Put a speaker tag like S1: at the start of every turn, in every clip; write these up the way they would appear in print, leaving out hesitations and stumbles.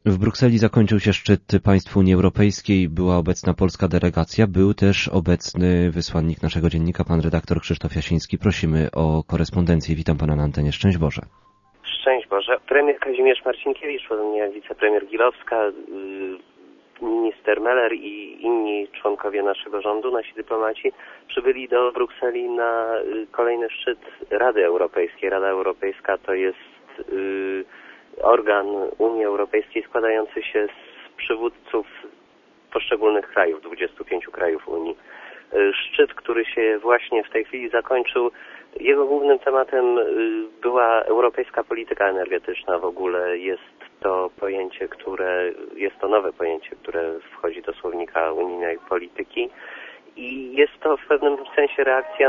S1: W Brukseli zakończył się szczyt państw Unii Europejskiej, była obecna polska delegacja, był też obecny wysłannik naszego dziennika, pan redaktor Krzysztof Jasiński. Prosimy o korespondencję. Witam pana na antenie. Szczęść Boże.
S2: Szczęść Boże. Premier Kazimierz Marcinkiewicz, podobnie wicepremier Gilowska, minister Meller i inni członkowie naszego rządu, nasi dyplomaci, przybyli do Brukseli na kolejny szczyt Rady Europejskiej. Rada Europejska to jest organ Unii Europejskiej składający się z przywódców poszczególnych krajów, 25 krajów Unii. Szczyt, który się właśnie w tej chwili zakończył, jego głównym tematem była europejska polityka energetyczna. W ogóle jest to nowe pojęcie, które wchodzi do słownika unijnej polityki. I jest to w pewnym sensie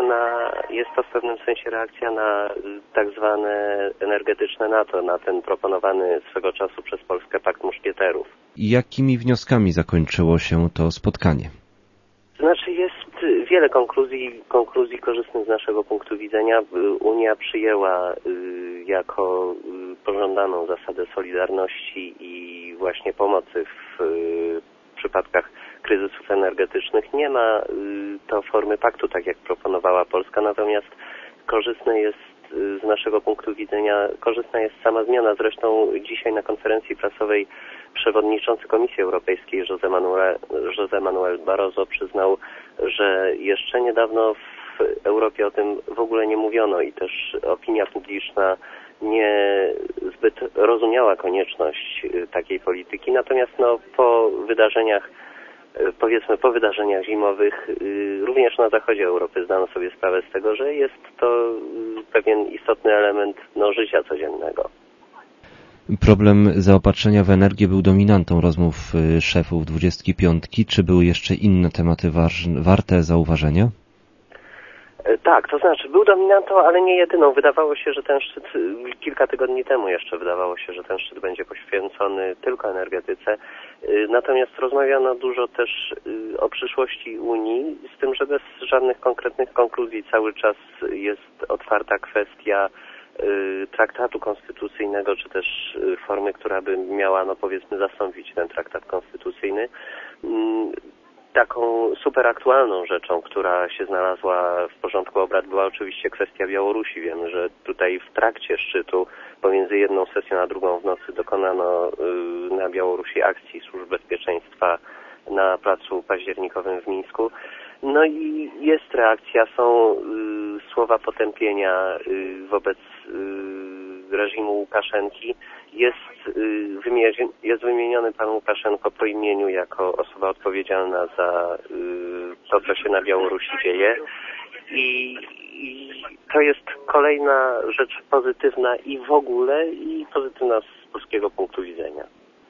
S2: reakcja na tak zwane energetyczne NATO, na ten proponowany swego czasu przez Polskę pakt muszkieterów.
S1: Jakimi wnioskami zakończyło się to spotkanie?
S2: Znaczy jest wiele konkluzji korzystnych z naszego punktu widzenia. Unia przyjęła jako pożądaną zasadę solidarności i właśnie pomocy w przypadkach kryzysów energetycznych. Nie ma to formy paktu, tak jak proponowała Polska, natomiast korzystne jest z naszego punktu widzenia, korzystna jest sama zmiana. Zresztą dzisiaj na konferencji prasowej przewodniczący Komisji Europejskiej José Manuel Barroso przyznał, że jeszcze niedawno w Europie o tym w ogóle nie mówiono i też opinia publiczna nie zbyt rozumiała konieczność takiej polityki. Natomiast po wydarzeniach zimowych również na zachodzie Europy zdano sobie sprawę z tego, że jest to pewien istotny element życia codziennego.
S1: Problem zaopatrzenia w energię był dominantą rozmów szefów 25. Czy były jeszcze inne tematy warte zauważenia?
S2: Tak, to znaczy był dominantą, ale nie jedyną. Wydawało się, że ten szczyt, kilka tygodni temu jeszcze wydawało się, że ten szczyt będzie poświęcony tylko energetyce. Natomiast rozmawiano dużo też o przyszłości Unii, z tym, że bez żadnych konkretnych konkluzji cały czas jest otwarta kwestia traktatu konstytucyjnego, czy też formy, która by miała, powiedzmy, zastąpić ten traktat konstytucyjny. Taką super aktualną rzeczą, która się znalazła w porządku obrad, była oczywiście kwestia Białorusi. Wiemy, że tutaj w trakcie szczytu pomiędzy jedną sesją a drugą w nocy dokonano na Białorusi akcji służb bezpieczeństwa na Placu Październikowym w Mińsku. No i jest reakcja, są słowa potępienia wobec reżimu Łukaszenki. Jest wymieniony pan Łukaszenko po imieniu jako osoba odpowiedzialna za to, co się na Białorusi dzieje. I to jest kolejna rzecz pozytywna i w ogóle, i pozytywna z polskiego punktu widzenia.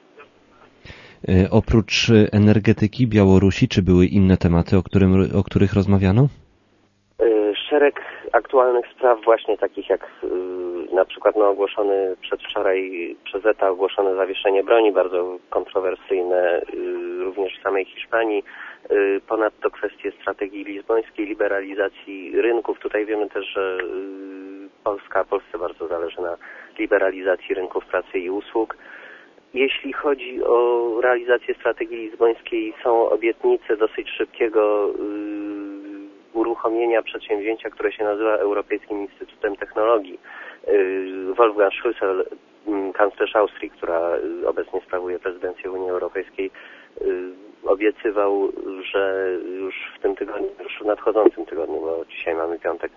S1: Oprócz energetyki Białorusi, czy były inne tematy, o których rozmawiano?
S2: Szereg aktualnych spraw, właśnie takich jak na przykład ogłoszony przedwczoraj przez ETA ogłoszone zawieszenie broni, bardzo kontrowersyjne również w samej Hiszpanii. Ponadto kwestie strategii lizbońskiej, liberalizacji rynków. Tutaj wiemy też, że Polsce bardzo zależy na liberalizacji rynków pracy i usług. Jeśli chodzi o realizację strategii lizbońskiej, są obietnice dosyć szybkiego uruchomienia przedsięwzięcia, które się nazywa Europejskim Instytutem Technologii. Wolfgang Schüssel, kanclerz Austrii, która obecnie sprawuje prezydencję Unii Europejskiej, obiecywał, że już w tym tygodniu, już w nadchodzącym tygodniu, bo dzisiaj mamy piątek,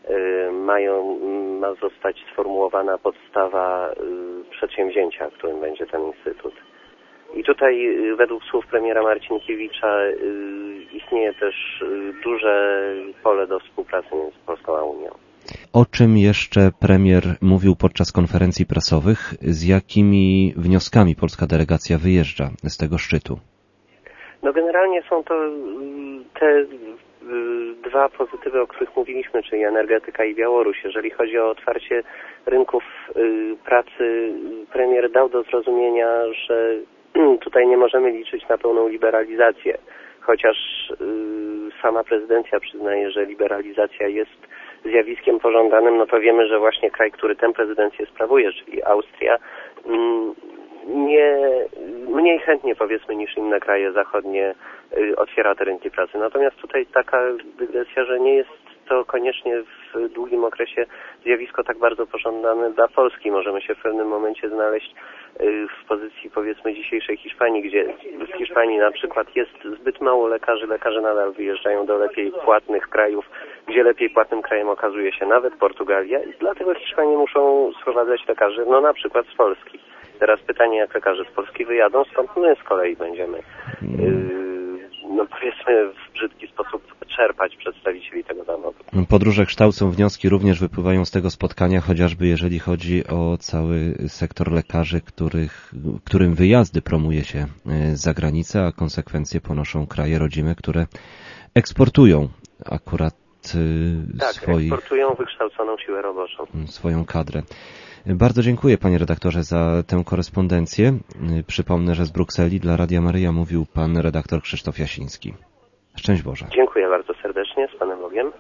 S2: ma zostać sformułowana podstawa przedsięwzięcia, którym będzie ten instytut. I tutaj według słów premiera Marcinkiewicza istnieje też duże pole do współpracy między Polską a Unią.
S1: O czym jeszcze premier mówił podczas konferencji prasowych? Z jakimi wnioskami polska delegacja wyjeżdża z tego szczytu?
S2: Generalnie są to te dwa pozytywy, o których mówiliśmy, czyli energetyka i Białoruś. Jeżeli chodzi o otwarcie rynków pracy, premier dał do zrozumienia, że tutaj nie możemy liczyć na pełną liberalizację, chociaż sama prezydencja przyznaje, że liberalizacja jest zjawiskiem pożądanym, to wiemy, że właśnie kraj, który tę prezydencję sprawuje, czyli Austria, mniej chętnie, powiedzmy, niż inne kraje zachodnie otwiera te rynki pracy. Natomiast tutaj taka dygresja, że nie jest to koniecznie w długim okresie zjawisko tak bardzo pożądane dla Polski. Możemy się w pewnym momencie znaleźć w pozycji, powiedzmy, dzisiejszej Hiszpanii, gdzie w Hiszpanii na przykład jest zbyt mało lekarzy. Lekarze nadal wyjeżdżają do lepiej płatnych krajów, gdzie lepiej płatnym krajem okazuje się nawet Portugalia i dlatego Hiszpanie muszą sprowadzać lekarzy, no na przykład z Polski. Teraz pytanie, jak lekarze z Polski wyjadą, skąd my z kolei będziemy, no powiedzmy, w brzydki sposób czerpać przedstawicieli tego zawodu.
S1: Podróże kształcą wnioski, również wypływają z tego spotkania, chociażby jeżeli chodzi o cały sektor lekarzy, którym wyjazdy promuje się za granicę, a konsekwencje ponoszą kraje rodzime, które eksportują akurat
S2: eksportują wykształconą siłę roboczą.
S1: Swoją kadrę. Bardzo dziękuję, panie redaktorze, za tę korespondencję. Przypomnę, że z Brukseli dla Radia Maryja mówił pan redaktor Krzysztof Jasiński. Szczęść Boże.
S2: Dziękuję bardzo serdecznie, z Panem Bogiem.